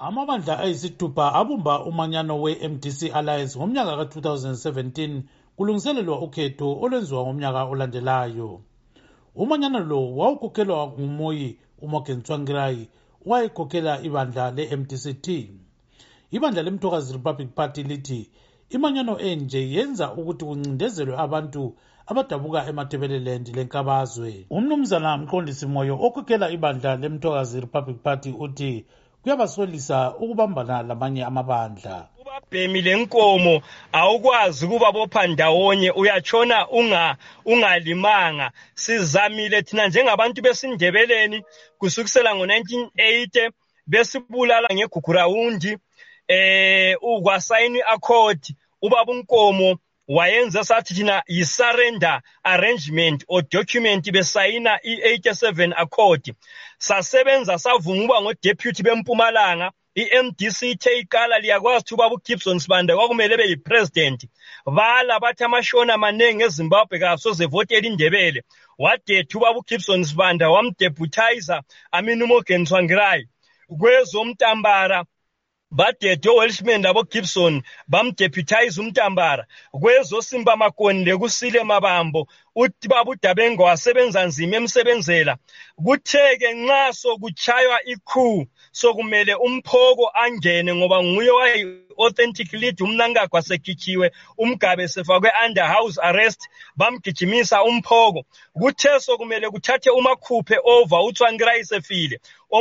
Amabandla ayisithupha abumba umanyano we-MDC Alliance ngomnyaka ka-2017 kulungiselelwa ukhetho olwenziwa ngomnyaka olandelayo. Umanyano lo wawukhokhelwa nguMoyi uMorgan Tsvangirai owayekhokhela ibandla le-MDC-T. Ibandla leMthokazi Republic Party lithi imanyano enje yenza ukuthi kuncindezelwe abantu abadabuka eMatabeleland lenkabazwe. Umnumzana Mqondisi Moyo okhokhela ibandla leMthokazi Republic Party uthi kuyabasolisa ukubambana lamanye amabandla. Ubabhemi lenkomo awukwazi ukubabopha ndawonye, uyatshona ungalimanga. Sizamile thina njengabantu besindebeleni kusukisela ngo-1980 besibulala ngeGugurawundi ukwasayini accord. Ubaba uNkomo wayenza sathi thina yi-surrender arrangement or document besayina i-87 accord. Sasebenza savuma uba ngo-deputy bempumalanga. I-MDC ithe iqala liyakwazi ukuthi ubaba uGibson Sibanda kwakumele beyi-president. Bala bathi amashona amaningi eZimbabwe kasoze votela indebele. Wadetha ubaba uGibson Sibanda wamdeputizer uMorgan Tsvangirai. Kwezomtambara badethe uWelshman labo Gibson bamdeputize umtambara. Kwezosimba Makoni lekusile Mabambo uthi baba uDabengo wasebenza nzima emsebenzela. Kutheke nxa sokuchaywa ikhu sokumele umphoko angene ngoba nguye wayi-authentic lead umnankagwa sekhichiwe umgabe sefakwe under house arrest bamgijimisa umphoko. Kuthe sokumele kuthathe umakhuphe over uTsvangirai sefile.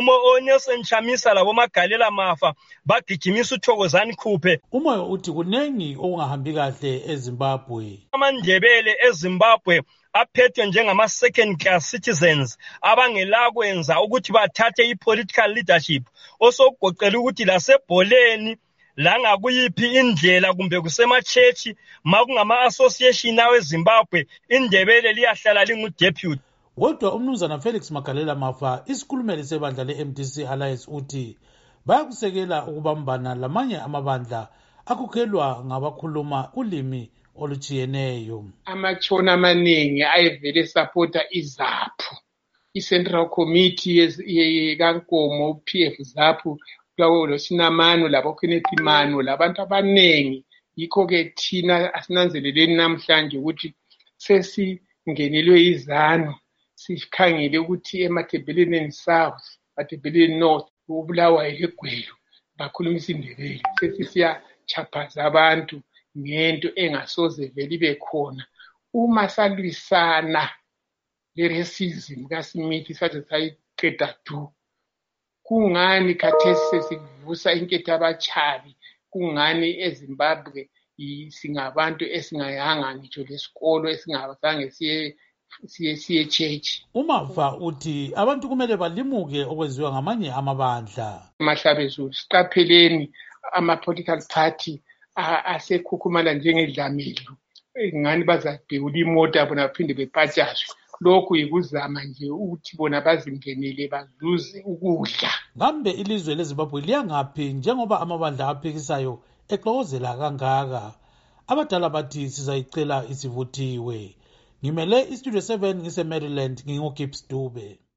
Nelson Chamisa labo Magalela Mafa bagijimisa uThokozani Khuphe. Umoyo uthi kunengi okungahambi kahle eZimbabwe. Amandebele eZimbabwe aphethwe njengama-second class citizens abangelakwenza ukuthi bathathe i-political leadership, osokugoqela ukuthi lasebholeni langakuyiphi indlela kumbe kusemachechi makungama-association aweZimbabwe indebele liyahlala lingu-deputy. Kodwa umnumzana Felix Magalela Mafa isikhulumeli sebandla le-MDC Alliance uthi bayakusekela ukubambana lamanye amabandla akhokhelwa ngabakhuluma ulimi olujiyeneyo. Amachona amaningi ayevele supporta iZAPU, i-Central Committee kaNkomo, PF ZAPU, loSinamano laboKenneth Mano labantu abaningi. Yikho-ke thina asinanzeleleni namhlanje ukuthi sesingenelwe izano, sikhangele ukuthi eMatabeleland South, Matabeleland North, uBulawayo leGweru bakhulumisa indebele. Sesisiyachaphaza abantu ngento engasoze vele ibe khona. Uma salwisana le-racism kaSmith sathi sayiqeda du, kungani khathesi sesivusa inketho abachabi? Kungani eZimbabwe singabantu esingayanga ngitsho lesikolo esingazange siye church? Umafa uthi abantu kumele balimuke okwenziwa ngamanye amabandla. Mahlabezulu siqapheleni ama-political party asekhukhumala njengedlamelu, ngani bazabhekula imota bona baphinde bepatshazwe. Lokhu yikuzama nje ukuthi bona bazingenele bazuze ukudla. Kambe ilizwe leZimbabwe liyangaphi njengoba amabandla aphikisayo exokozela kangaka? Abadala bathi sizayicela isivuthiwe. Ngimele iStudio 7 ngise-Maryland, nginguGibbs Dube.